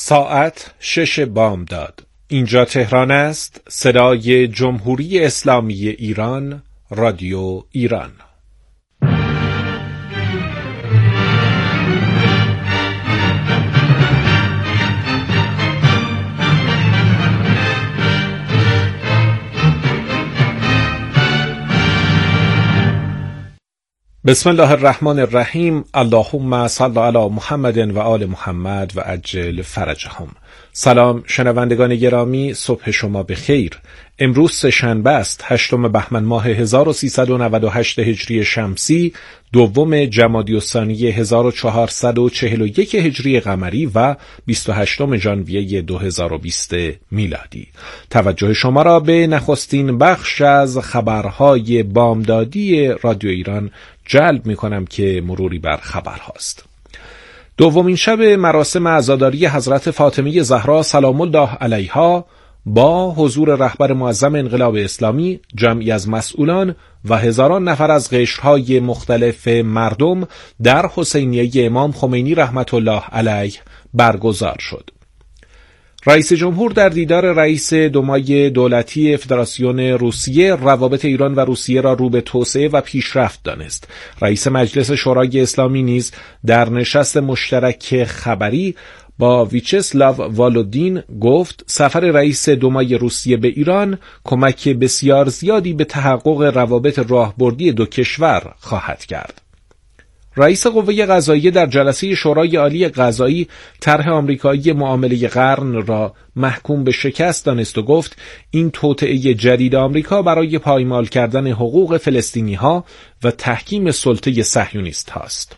ساعت 6 بامداد. اینجا تهران است. صدای جمهوری اسلامی ایران، رادیو ایران. بسم الله الرحمن الرحیم. اللهم صل علی محمد و آل محمد و عجل فرجهم. سلام شنوندگان گرامی، صبح شما بخیر. امروز سه‌شنبه است، 8 بهمن ماه 1398 هجری شمسی، دوم جمادی الثانی 1441 هجری قمری و 28 ژانویه 2020 میلادی. توجه شما را به نخستین بخش از خبرهای بامدادی رادیو ایران جلب می کنم که مروری بر خبرهاست. دومین شب مراسم عزاداری حضرت فاطمه زهرا سلام الله علیها با حضور رهبر معظم انقلاب اسلامی، جمعی از مسئولان و هزاران نفر از قشرهای مختلف مردم در حسینیه امام خمینی رحمت الله علیه برگزار شد. رئیس جمهور در دیدار رئیس دومای دولتی فدراسیون روسیه روابط ایران و روسیه را رو به توسعه و پیشرفت دانست. رئیس مجلس شورای اسلامی نیز در نشست مشترک خبری با ویچسلاو والودین گفت سفر رئیس دومای روسیه به ایران کمک بسیار زیادی به تحقق روابط راهبردی دو کشور خواهد کرد. رئیس قوه قضاییه در جلسه شورای عالی قضایی طرح آمریکایی معامله قرن را محکوم به شکست دانست و گفت این توطئه جدید آمریکا برای پایمال کردن حقوق فلسطینی‌ها و تحکیم سلطه صهیونیست هاست.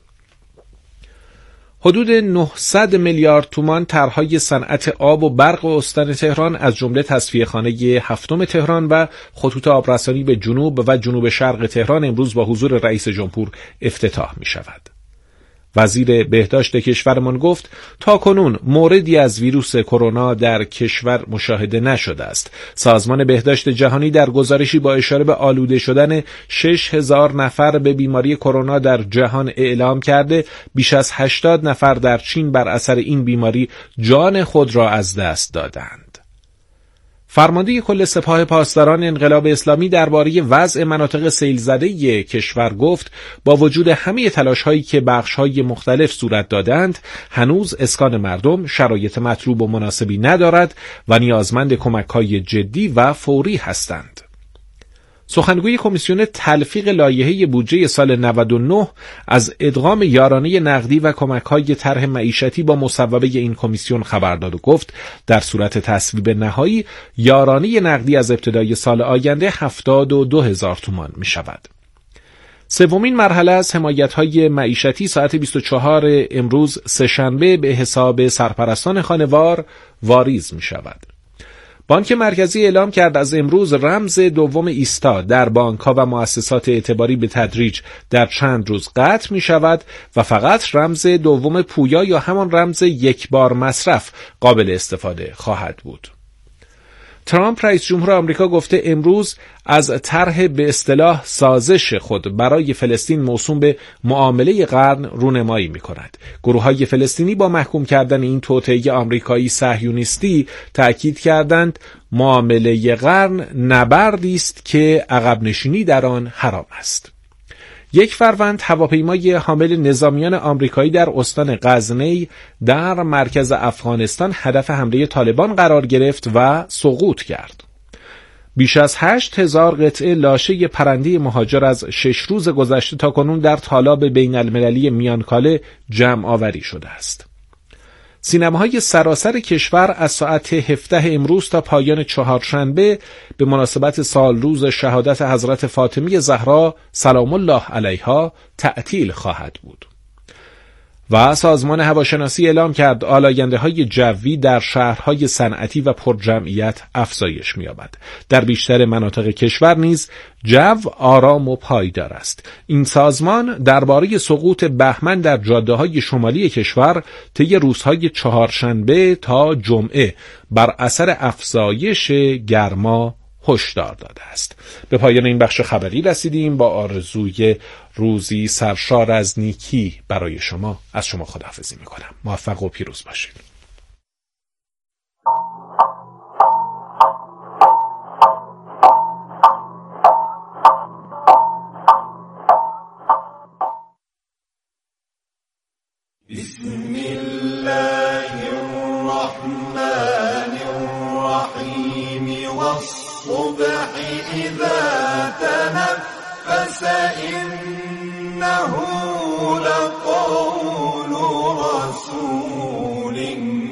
حدود 900 میلیارد تومان طرحهای صنعت آب و برق استان تهران از جمله تصفیه‌خانه هفتم تهران و خطوط آبرسانی به جنوب و جنوب شرق تهران امروز با حضور رئیس جمهور افتتاح می شود. وزیر بهداشت کشورمان گفت تاکنون موردی از ویروس کرونا در کشور مشاهده نشده است. سازمان بهداشت جهانی در گزارشی با اشاره به آلوده شدن 6000 نفر به بیماری کرونا در جهان اعلام کرده بیش از 80 نفر در چین بر اثر این بیماری جان خود را از دست دادند. فرمانده کل سپاه پاسداران انقلاب اسلامی درباره وضع مناطق سیل زده کشور گفت با وجود همه تلاش‌هایی که بخش‌های مختلف صورت دادند، هنوز اسکان مردم شرایط مطلوب و مناسبی ندارد و نیازمند کمک‌های جدی و فوری هستند. سخنگوی کمیسیون تلفیق لایحه بودجه سال 99 از ادغام یارانه نقدی و کمک‌های طرح معیشتی با مصوبه این کمیسیون خبر داد و گفت در صورت تصویب نهایی یارانه نقدی از ابتدای سال آینده 72,000 تومان می شود. سومین مرحله از حمایت‌های معیشتی ساعت 24 امروز سه‌شنبه به حساب سرپرستان خانوار واریز می شود. بانک مرکزی اعلام کرد از امروز رمز دوم ایستا در بانک‌ها و مؤسسات اعتباری به تدریج در چند روز قطع می شود و فقط رمز دوم پویا یا همان رمز یک بار مصرف قابل استفاده خواهد بود. ترامپ رئیس جمهور آمریکا گفته امروز از طرح به اصطلاح سازش خود برای فلسطین موسوم به معامله قرن رونمایی می‌کند. گروه‌های فلسطینی با محکوم کردن این توطئه آمریکایی صهیونیستی تأکید کردند معامله قرن نبردی است که عقب نشینی در آن حرام است. 1 فروند هواپیمای حامل نظامیان آمریکایی در استان غزنی در مرکز افغانستان هدف حمله طالبان قرار گرفت و سقوط کرد. بیش از 8000 قطعه لاشه پرنده مهاجر از 6 روز گذشته تاکنون در تالاب بین المللی میانکاله جمع آوری شده است. سینماهای سراسر کشور از ساعت 17 امروز تا پایان چهارشنبه به مناسبت سالروز شهادت حضرت فاطمه زهرا سلام الله علیها تعطیل خواهد بود. و سازمان هواشناسی اعلام کرد آلاینده‌های جوی در شهرهای صنعتی و پرجمعیت افزایش می‌یابد. در بیشتر مناطق کشور نیز جو آرام و پایدار است. این سازمان درباره سقوط بهمن در جاده‌های شمالی کشور طی روزهای چهارشنبه تا جمعه بر اثر افزایش گرما هشدار داده است. به پایان این بخش خبری رسیدیم. با آرزوی روزی سرشار از نیکی برای شما از شما خداحافظی می‌کنم. موفق و پیروز باشید. بسم الله الرحمن الرحيم والصبح إذا تنفس إنه لقول رسول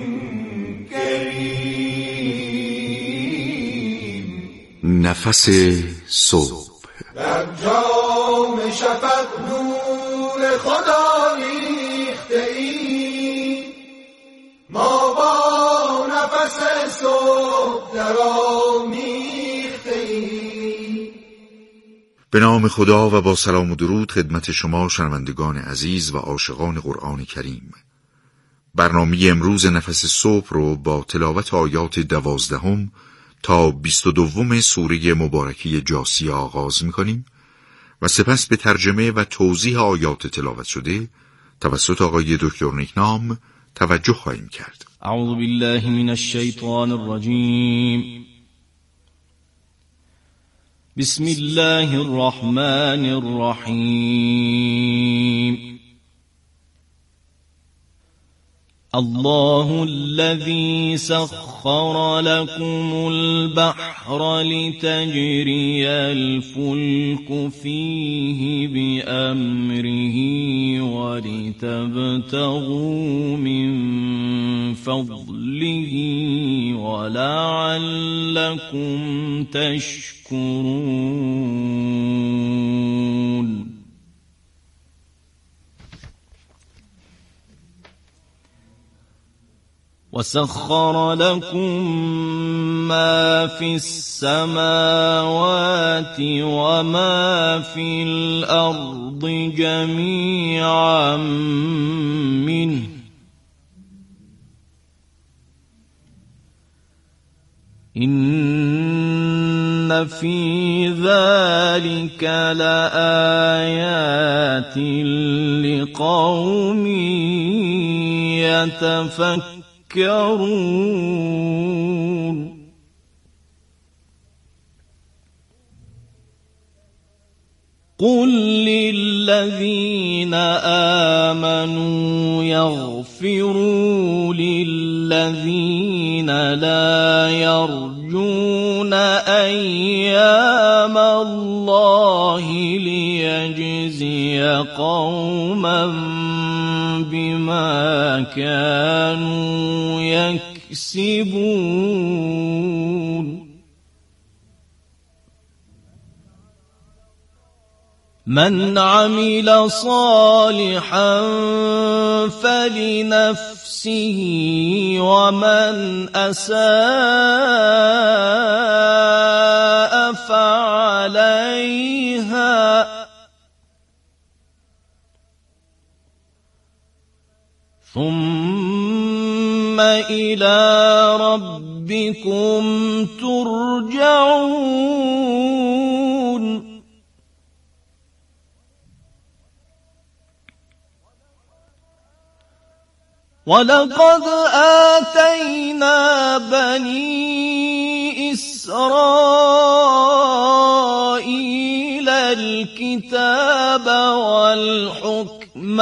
کریم. نفس صبح در جام شفق نور خدا ریخته ای، ما با نفس صبح درآمیخته ای. به نام خدا و با سلام و درود خدمت شما شنوندگان عزیز و عاشقان قرآن کریم. برنامه امروز نفس صبح رو با تلاوت آیات 12 تا 22 سوره مبارکه جاثیه آغاز می‌کنیم و سپس به ترجمه و توضیح آیات تلاوت شده توسط آقای دکتر نیکنام توجه خواهیم کرد. اعوذ بالله من الشیطان الرجیم. بسم الله الرحمن الرحیم. الله الذي سخر لكم البحر لتجري الفلك فيه بأمره ولتبتغوا من فضله ولعلكم تشكرون. وسخر لكم ما في السماوات وما في الأرض جميعا منه إن في ذلك لآيات لقوم يتفكرون. قل للذين آمنوا يغفروا للذين لا يرجون أيام الله ليجزي قوما بما كانوا يكسبون. من عمل صالحا فلنفسه ومن أساء فعليها ثم إلى ربكم ترجعون. ولقد آتينا بني إسرائيل الكتاب والحكم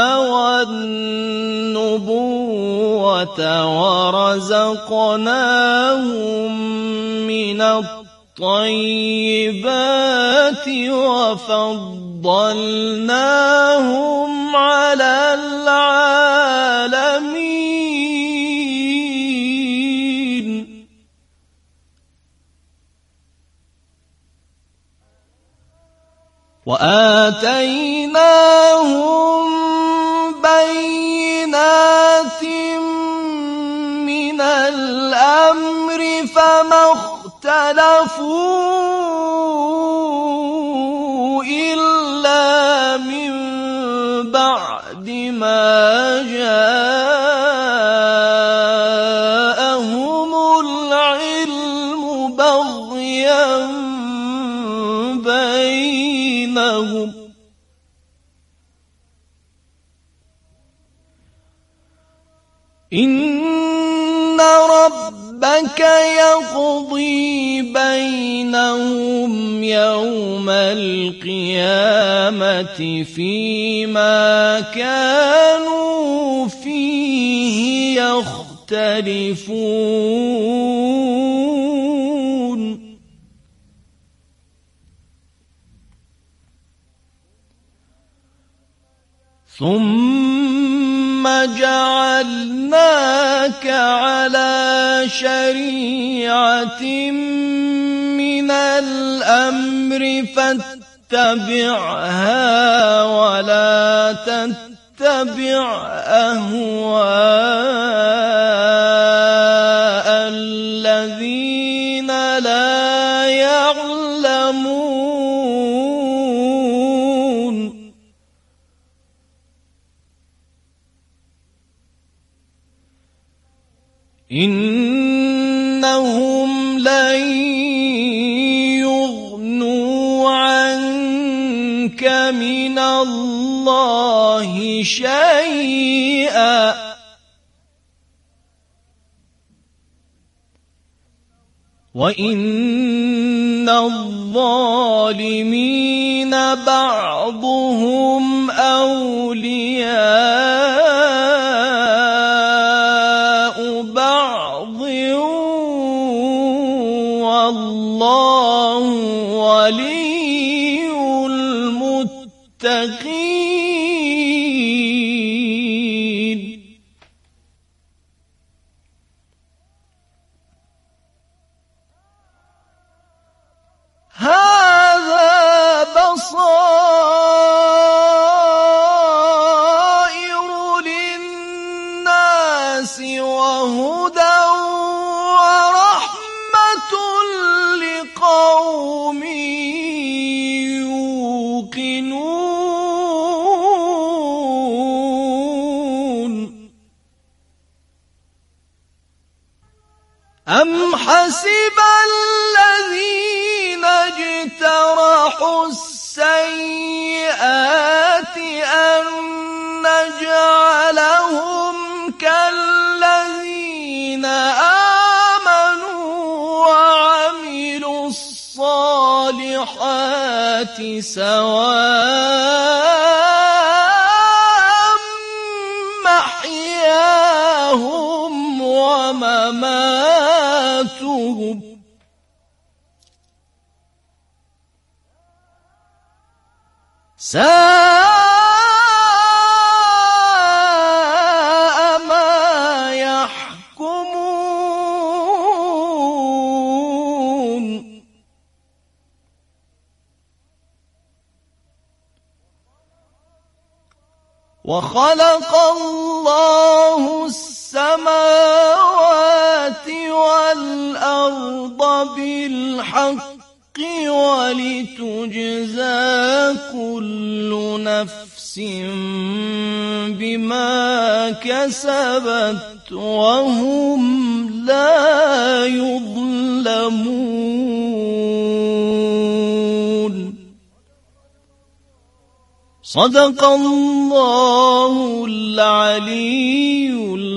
والنبوة ورزقناهم من الطيبات وفضلناهم على العالمين. وآتيناهم بينات من الأمر فما اختلفوا إلا من بعد ما جاءهم العلم بغيا بينهم. إن ربك يقضي بينهم يوم القيامة فيما كانوا فيه يختلفون ثم جعلناك على شريعة من الأمر فاتبعها ولا تتبع أهواء الذين لا يعلمون إنهم لن يغنوا عنك من الله شيئا وإن الظالمين بعضهم أولياء بعض والله ولي المتقين هذا بصائر للناس وهدى ورحمة لقوم يوقنون أم حسب الذين اجترحوا السيئات أن نجعلهم كالذين آمنوا وعملوا الصالحات سواء محياهم ومماتهم ساء ما يحكمون وخلق الله السماوات والأرض بالحق ولتجزى كل نفس بما كسبت وهم لا يظلمون صدق الله العلي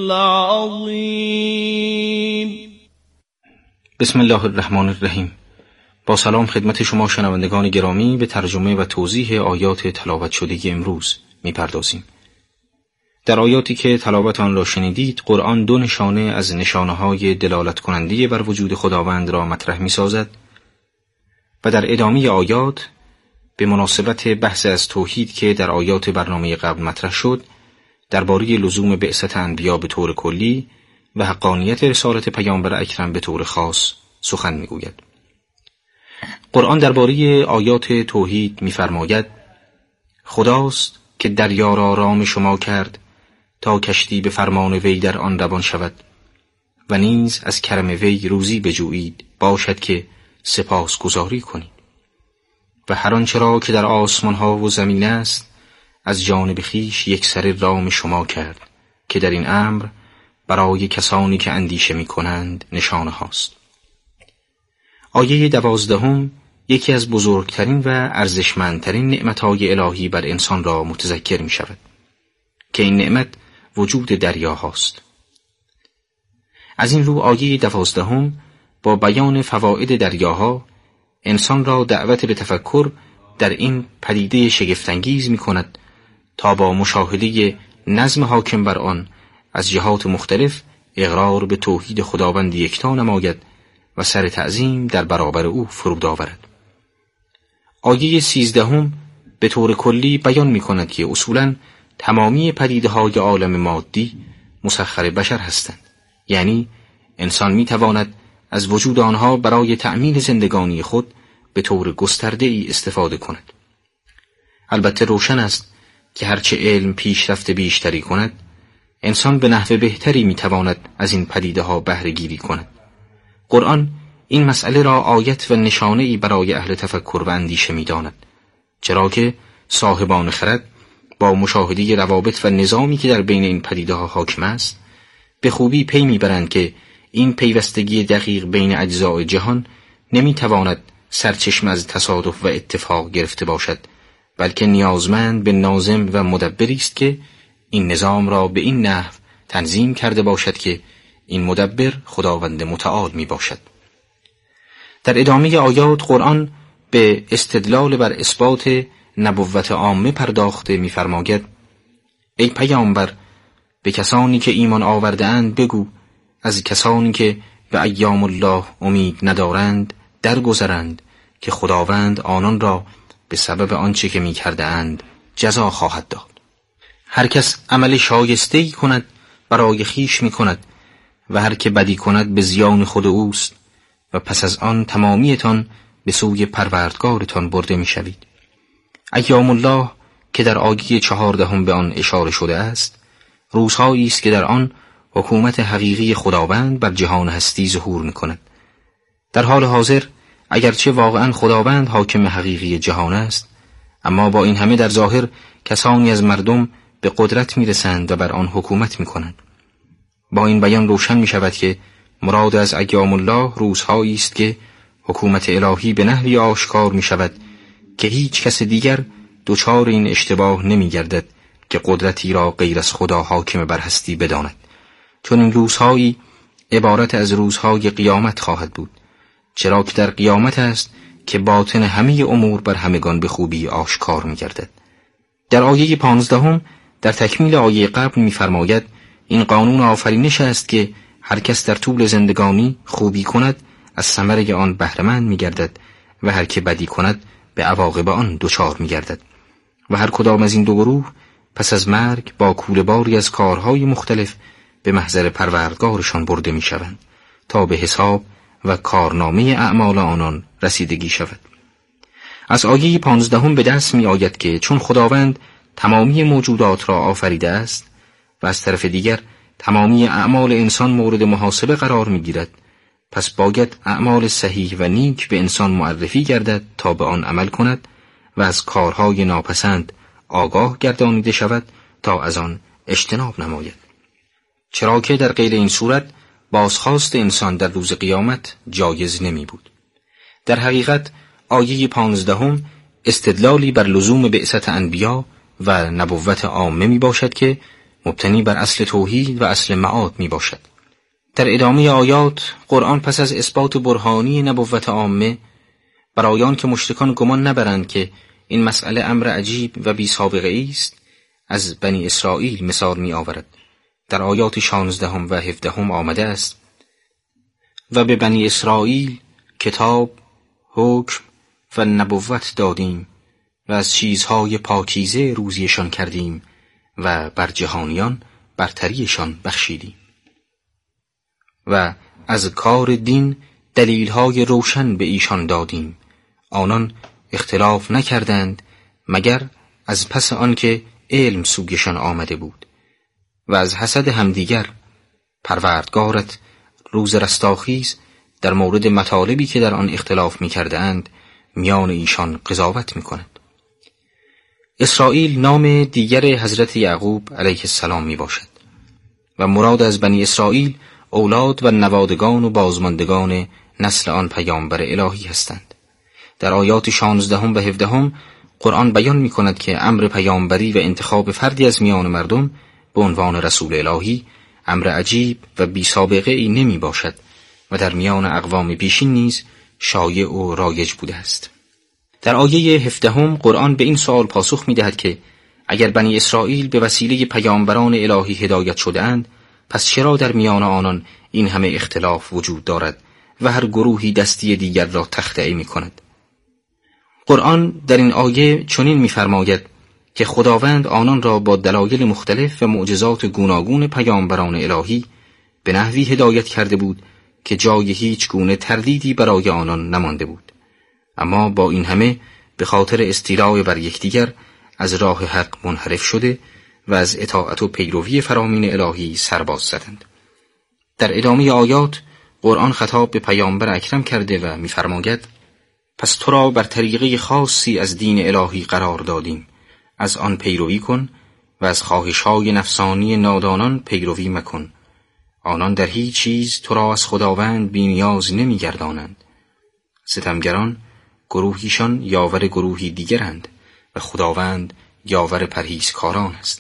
العظيم. بسم الله الرحمن الرحیم. با سلام خدمت شما شنوندگان گرامی به ترجمه و توضیح آیات تلاوت شده امروز می‌پردازیم. در آیاتی که تلاوت آن را شنیدید، قرآن دو نشانه از نشانه‌های دلالت کننده بر وجود خداوند را مطرح می‌سازد و در ادامه آیات به مناسبت بحث از توحید که در آیات برنامه قبل مطرح شد، درباره لزوم بعثت انبیا به طور کلی و حقانیت رسالت پیامبر اکرم به طور خاص سخن می‌گوید. قرآن درباره آیات توحید می‌فرماید: خداست که دریا را رام شما کرد تا کشتی به فرمان وی در آن روان شود و نیز از کرم وی روزی بجویید باشد که سپاسگزاری کنید و هر آنچه را که در آسمان ها و زمین است از جانب خویش یکسره رام شما کرد که در این امر برای کسانی که اندیشه می کنند نشانه هاست. آیه 12 یکی از بزرگترین و ارزشمندترین نعمتهای الهی بر انسان را متذکر می شود که این نعمت وجود دریا هاست. از این رو آیه 12 با بیان فواید دریاها انسان را دعوت به تفکر در این پدیده شگفت‌انگیز می کند تا با مشاهده نظم حاکم بر آن از جهات مختلف اقرار به توحید خداوند یکتا نماید و سر تعظیم در برابر او فرود آورد. آیه 13 به طور کلی بیان می کند که اصولاً تمامی پدیده‌های عالم مادی مسخر بشر هستند، یعنی انسان می تواند از وجود آنها برای تأمین زندگانی خود به طور گسترده‌ای استفاده کند. البته روشن است که هرچه علم پیشرفت بیشتری کند، انسان به نحو بهتری می تواند از این پدیده‌ها بهره گیری کند. قرآن این مسئله را آیت و نشانه‌ای برای اهل تفکر و اندیشه می داند، چرا که صاحبان خرد با مشاهده روابط و نظامی که در بین این پدیده‌ها حاکم است، به خوبی پی می‌برند که این پیوستگی دقیق بین اجزای جهان نمی‌تواند سرچشمه از تصادف و اتفاق گرفته باشد، بلکه نیازمند به ناظم و مدبری است که این نظام را به این نحو تنظیم کرده باشد که این مدبر خداوند متعال می باشد. در ادامه آیات قرآن به استدلال بر اثبات نبوت عامه پرداخته می‌فرماید: ای پیامبر، به کسانی که ایمان آورده اند بگو از کسانی که به ایام الله امید ندارند درگذرند که خداوند آنان را به سبب آنچه که می‌کرده اند جزا خواهد داد. هر کس عمل شایسته‌ای کند برای خویش می‌کند و هر که بدی کند به زیان خود اوست و پس از آن تمامیتان به سوی پروردگارتان برده می‌شوید. ایام الله که در آیه 14 به آن اشاره شده است، روزهایی است که در آن حکومت حقیقی خداوند بر جهان هستی ظهور می‌کند. در حال حاضر اگرچه واقعا خداوند حاکم حقیقی جهان است، اما با این همه در ظاهر کسانی از مردم به قدرت می‌رسند و بر آن حکومت می‌کنند. با این بیان روشن می‌شود که مراد از ایام الله روزهایی است که حکومت الهی به نحوی آشکار می‌شود که هیچ کس دیگر دچار این اشتباه نمی‌گردد که قدرتی را غیر از خدا حاکم بر هستی بداند، چون این روزهایی عبارت از روزهای قیامت خواهد بود، چرا که در قیامت است که باطن همه امور بر همگان به خوبی آشکار می‌گردد. در آیه 15 در تکمیل آیه قبل می‌فرماید: این قانون آفرینش است که هر کس در طول زندگانی خوبی کند از ثمره آن بهره‌مند می‌گردد و هر که بدی کند به عواقب آن دچار می‌گردد و هر کدام از این دو گروه پس از مرگ با کوله‌باری از کارهای مختلف به محضر پروردگارشان برده می‌شوند تا به حساب و کارنامه اعمال آنان رسیدگی شود. از آیه 15 به دست می‌آید که چون خداوند تمامی موجودات را آفریده است و از طرف دیگر تمامی اعمال انسان مورد محاسبه قرار می‌گیرد، پس باید اعمال صحیح و نیک به انسان معرفی گردد تا به آن عمل کند و از کارهای ناپسند آگاه گردانیده شود تا از آن اجتناب نماید، چرا که در غیر این صورت بازخواست انسان در روز قیامت جایز نمی بود. در حقیقت آیه 15 استدلالی بر لزوم بعثت انبیا و نبوت عامه می باشد که مبتنی بر اصل توحید و اصل معاد می باشد. در ادامه آیات قرآن پس از اثبات برهانی نبوت عامه برای آن که مشرکان گمان نبرند که این مسئله امر عجیب و بی سابقه است، از بنی اسرائیل مثال می آورد. در آیات 16 و 17 آمده است: و به بنی اسرائیل کتاب، حکم و نبوت دادیم و از چیزهای پاکیزه روزیشان کردیم و بر جهانیان برتریشان بخشیدیم و از کار دین دلیلهای روشن به ایشان دادیم، آنان اختلاف نکردند مگر از پس آنکه علم سویشان آمده بود و از حسد همدیگر پروردگارت روز رستاخیز در مورد مطالبی که در آن اختلاف می‌کرده اند میان ایشان قضاوت می‌کند. اسرائیل نام دیگر حضرت یعقوب علیه السلام میباشد و مراد از بنی اسرائیل اولاد و نوادگان و بازماندگان نسل آن پیامبر الهی هستند. در آیات 16 و 17 قرآن بیان می‌کند که امر پیامبری و انتخاب فردی از میان مردم به عنوان رسول الهی امر عجیب و بی سابقه ای نمی باشد و در میان اقوام پیشین نیز شایع و رایج بوده است. در آیه 17 قرآن به این سوال پاسخ می دهد که اگر بنی اسرائیل به وسیله پیامبران الهی هدایت شده اند، پس چرا در میان آنان این همه اختلاف وجود دارد و هر گروهی دستی دیگر را تخطئه می کند؟ قرآن در این آیه چنین می‌فرماید که خداوند آنان را با دلایل مختلف و معجزات گوناگون پیامبران الهی به نحوی هدایت کرده بود که جای هیچ گونه تردیدی برای آنان نمانده بود. اما با این همه به خاطر استیلاء بر یکدیگر از راه حق منحرف شده و از اطاعت و پیروی فرامین الهی سرباز زدند. در ادامه آیات قرآن خطاب به پیامبر اکرم کرده و می‌فرماید: پس تو را بر طریقه خاصی از دین الهی قرار دادیم، از آن پیروی کن و از خواهش‌های نفسانی نادانان پیروی مکن. آنان در هیچ چیز تو را از خداوند بی‌نیاز نمی‌گردانند. ستمگران گروهیشان یاور گروهی دیگرند و خداوند یاور پرهیزکاران است.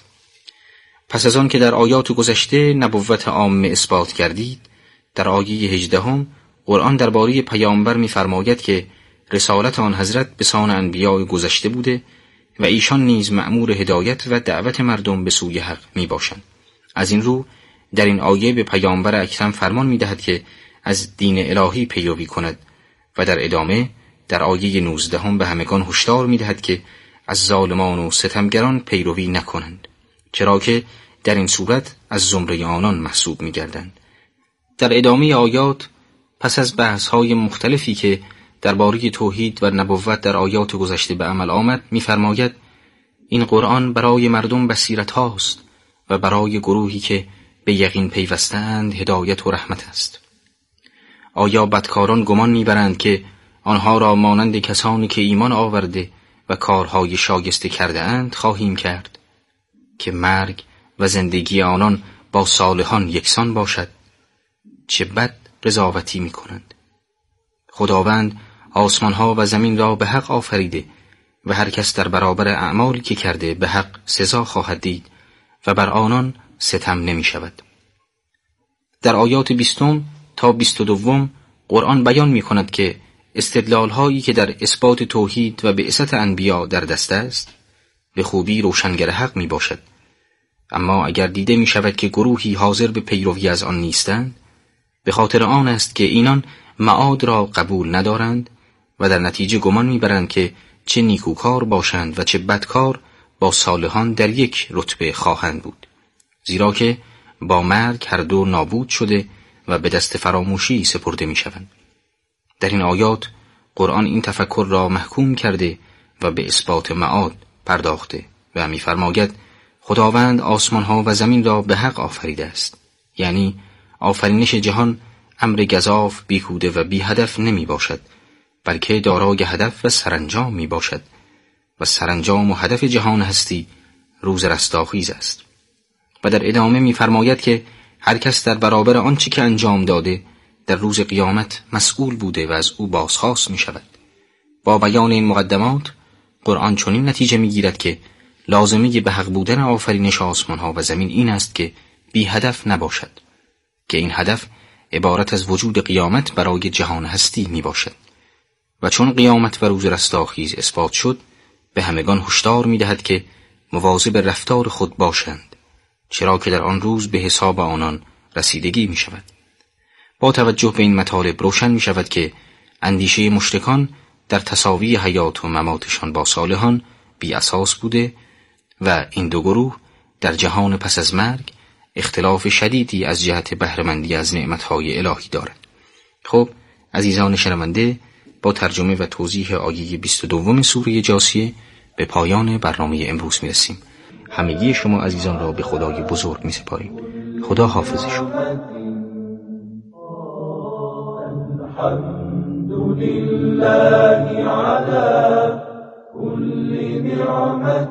پس از آن که در آیات گذشته نبوت عامه اثبات کردید، در آیه 18 قرآن درباره پیامبر می‌فرماید که رسالت آن حضرت به سان انبیاء گذشته بوده و ایشان نیز مأمور هدایت و دعوت مردم به سوی حق می باشند. از این رو در این آیه به پیامبر اکرم فرمان می دهد که از دین الهی پیروی کند و در ادامه در آیه 19 به همگان هشدار می دهد که از ظالمان و ستمگران پیروی نکنند، چرا که در این صورت از زمره آنان محسوب می گردند. در ادامه آیات پس از بحث‌های مختلفی که درباره توحید و نبوت در آیات گذشته به عمل آمد می‌فرماید: این قرآن برای مردم بصیرت هاست و برای گروهی که به یقین پیوستند هدایت و رحمت است. آیا بدکاران گمان می‌برند که آنها را مانند کسانی که ایمان آورده و کارهای شایسته کرده اند خواهیم کرد که مرگ و زندگی آنان با صالحان یکسان باشد؟ چه بد قضاوتی می‌کنند. خداوند آسمانها و زمین را به حق آفریده و هر کس در برابر اعمالی که کرده به حق سزا خواهد دید و بر آنان ستم نمی شود. در آیات 20 تا 22 قرآن بیان می کند که استدلال هایی که در اثبات توحید و بعثت انبیا در دست است به خوبی روشنگر حق می باشد. اما اگر دیده می شود که گروهی حاضر به پیروی از آن نیستند، به خاطر آن است که اینان معاد را قبول ندارند و در نتیجه گمان می‌برند که چه نیکوکار باشند و چه بدکار با صالحان در یک رتبه خواهند بود، زیرا که با مرگ هر دو نابود شده و به دست فراموشی سپرده می‌شوند. در این آیات قرآن این تفکر را محکوم کرده و به اثبات معاد پرداخته و می‌فرماید خداوند آسمان‌ها و زمین را به حق آفریده است، یعنی آفرینش جهان امر گزاف، بیهوده و بی هدف نمی باشد، بلکه دارای هدف و سرانجام می باشد و سرانجام و هدف جهان هستی روز رستاخیز است. و در ادامه می فرماید که هر کس در برابر آنچه که انجام داده در روز قیامت مسئول بوده و از او بازخواست می شود. با بیان این مقدمات قرآن چنین نتیجه می گیرد که لازمه به حق بودن آفرینش آسمان ها و زمین این است که بی هدف نباشد، که این هدف عبارت از وجود قیامت برای جهان هستی می باشد. و چون قیامت و روز رستاخیز اثبات شد به همگان هشدار می دهد که مواظب رفتار خود باشند، چرا که در آن روز به حساب آنان رسیدگی می شود. با توجه به این مطالب روشن می شود که اندیشه مشرکان در تساوی حیات و مماتشان با صالحان بی اساس بوده و این دو گروه در جهان پس از مرگ اختلاف شدیدی از جهت بهره‌مندی از نعمتهای الهی دارد. خب عزیزان شنونده، با ترجمه و توضیح آیه 22 سوره جاثیه به پایان برنامه امروز میرسیم. همگی شما عزیزان را به خدای بزرگ میسپاریم. خدا حافظ شما. الحمدلله علی کل نعمت.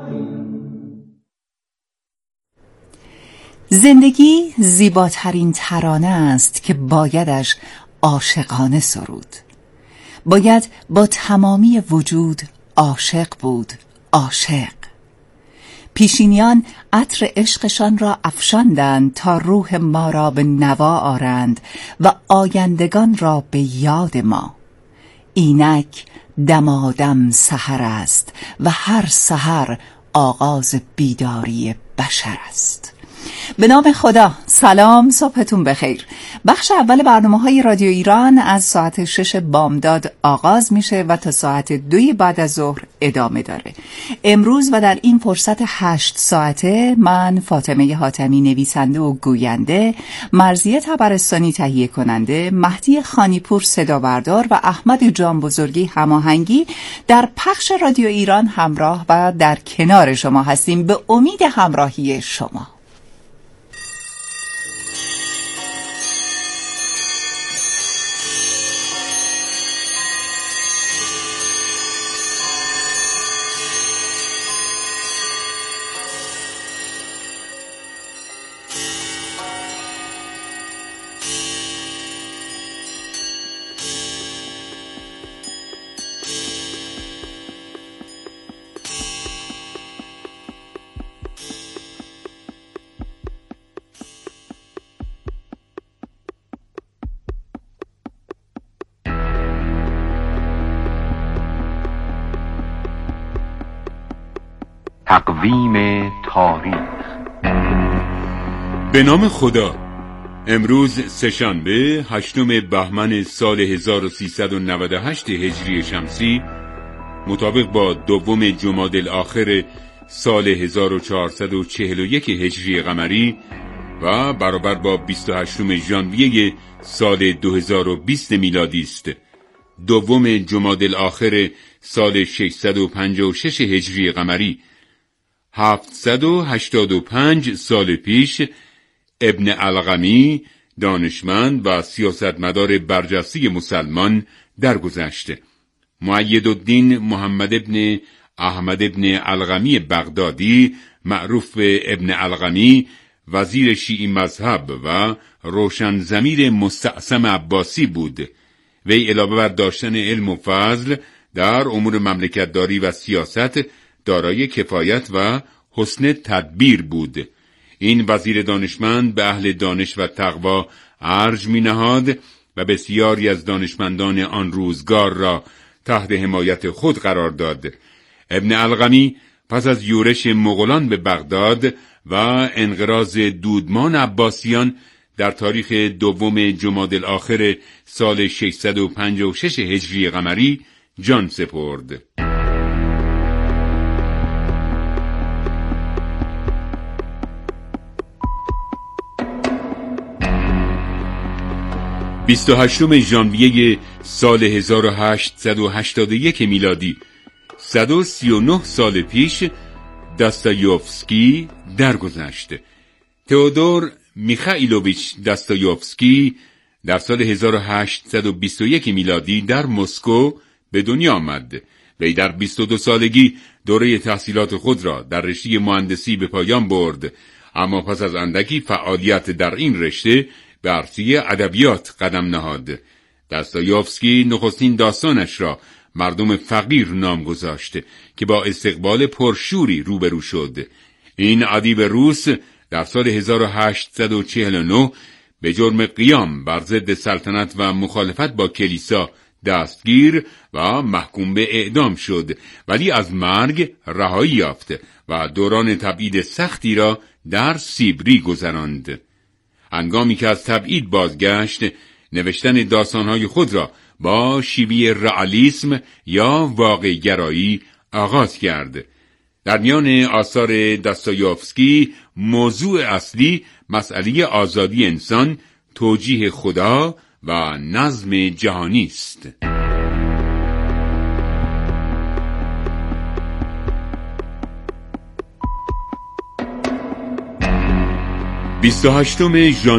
زندگی زیباترین ترانه است که بایدش عاشقانه سرود. باید با تمامی وجود عاشق بود، عاشق. پیشینیان عطر عشقشان را افشاندند تا روح ما را به نوا آرند و آیندگان را به یاد ما. اینک دمادم سحر است و هر سحر آغاز بیداری بشر است. به نام خدا. سلام، صبحتون بخیر. بخش اول برنامه‌های رادیو ایران از ساعت 6 بامداد آغاز میشه و تا ساعت 2 بعد از ظهر ادامه داره. امروز و در این فرصت 8 ساعته من فاطمه حاتمی نویسنده و گوینده، مرضیه طبرستانی تهیه کننده، مهدی خانیپور صدا بردار و احمد جان بزرگی هماهنگی در پخش رادیو ایران همراه و در کنار شما هستیم به امید همراهی شما. تقویم تاریخ. به نام خدا. امروز سه‌شنبه 8 بهمن سال 1398 هجری شمسی، مطابق با 2 جمادی الاخر سال 1441 هجری قمری و برابر با 28 ژانویه سال 2020 میلادی است. 2 جمادی الاخر سال 656 هجری قمری. 785 سال پیش ابن القمی، دانشمند و سیاستمدار برجسته مسلمان درگذشت. مؤیدالدین محمد ابن احمد ابن القمی بغدادی، معروف به ابن القمی، وزیر شیعی مذهب و روشن ضمیر مستعصم عباسی بود. وی علاوه بر داشتن علم و فضل در امور مملکتداری و سیاست، دارای کفایت و حسن تدبیر بود. این وزیر دانشمند به اهل دانش و تقوا ارج می نهاد و بسیاری از دانشمندان آن روزگار را تحت حمایت خود قرار داد. ابن القمی پس از یورش مغولان به بغداد و انقراض دودمان عباسیان در تاریخ 2 جمادی الاخر سال 656 هجری قمری جان سپرد. بیست و 28 ژانویه سال 1881 میلادی، 139 سال پیش داستایوفسکی درگذشت. تئودور میخائیلوویچ داستایوفسکی در سال 1821 میلادی در مسکو به دنیا آمد. وی در 22 سالگی دوره تحصیلات خود را در رشته مهندسی به پایان برد، اما پس از اندکی فعالیت در این رشته به عرصه ادبیات قدم نهاد. داستایوفسکی نخستین داستانش را مردم فقیر نام گذاشت که با استقبال پرشوری روبرو شد. این ادیب روس در سال 1849 به جرم قیام بر ضد سلطنت و مخالفت با کلیسا دستگیر و محکوم به اعدام شد، ولی از مرگ رهایی یافت و دوران تبعید سختی را در سیبری گذراند. هنگامی که از تبعید بازگشت، نوشتن داستانهای خود را با شیوه رئالیسم یا واقع گرایی آغاز کرد. در میان آثار داستایوفسکی موضوع اصلی مسئله آزادی انسان، توجیه خدا و نظم جهانی است. 28 ژانویه